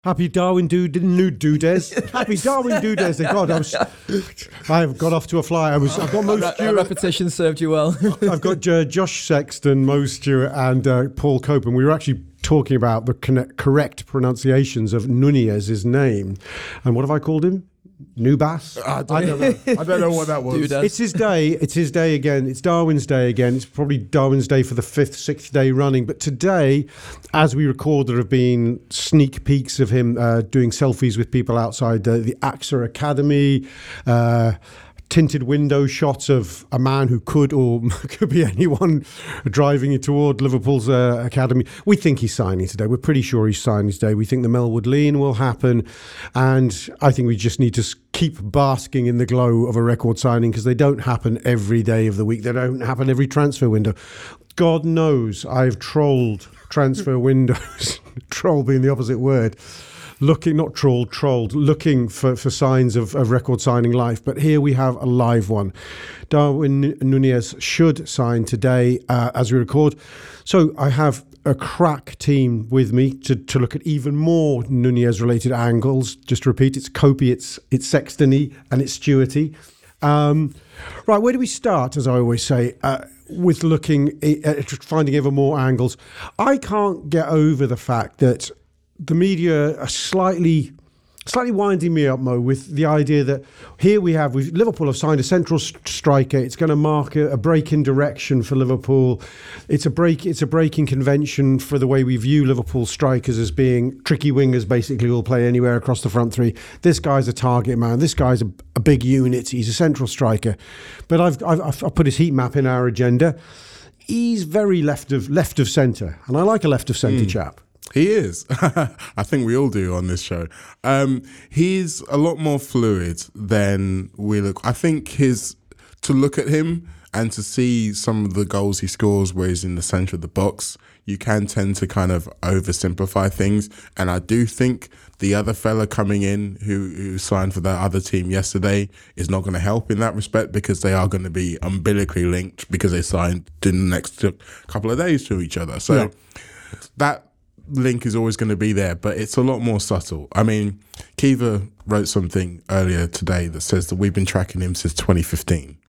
Happy Darwin Dudes. Happy Darwin Dudes. God, I've got off to a fly. I've got Mo Stewart. Repetition served you well. I've got Josh Sexton, Mo Stewart, and Paul Cope, and we were actually talking about the correct pronunciations of Nunez's name. And what have I called him? Nubas? I don't know. I don't know what that was. It's his day. It's his day again. It's Darwin's day again. It's probably Darwin's day for the 5th, 6th day running. But today, as we record, there have been sneak peeks of him doing selfies with people outside the AXA Academy, tinted window shots of a man who could be anyone driving toward Liverpool's academy. We think he's signing today. We're pretty sure he's signing today. We think the Melwood Lean will happen, and I think we just need to keep basking in the glow of a record signing, because they don't happen every day of the week. They don't happen every transfer window. God knows I've trolled transfer windows, troll being the opposite word, trolled, looking for signs of record signing life. But here we have a live one. Darwin Nunez should sign today as we record. So I have a crack team with me to look at even more Nunez-related angles. Just to repeat, it's Copey, it's Sexton-y, and it's Stewarty. Right, where do we start, as I always say, with looking at finding ever more angles? I can't get over the fact that the media are slightly winding me up, Mo, with the idea that here Liverpool have signed a central striker. It's going to mark a break in direction for Liverpool. It's a break in convention for the way we view Liverpool strikers as being tricky wingers, basically will play anywhere across the front three. This guy's a target man. This guy's a big unit. He's a central striker. But I've put his heat map in our agenda. He's very left of centre, and I like a left of centre chap. He is. I think we all do on this show. He's a lot more fluid than we look. I think to look at him and to see some of the goals he scores where he's in the centre of the box, you can tend to kind of oversimplify things. And I do think the other fella coming in who signed for that other team yesterday is not going to help in that respect, because they are going to be umbilically linked because they signed in the next couple of days to each other. So that link is always going to be there, but it's a lot more subtle. I mean, Kiva wrote something earlier today that says that we've been tracking him since 2015.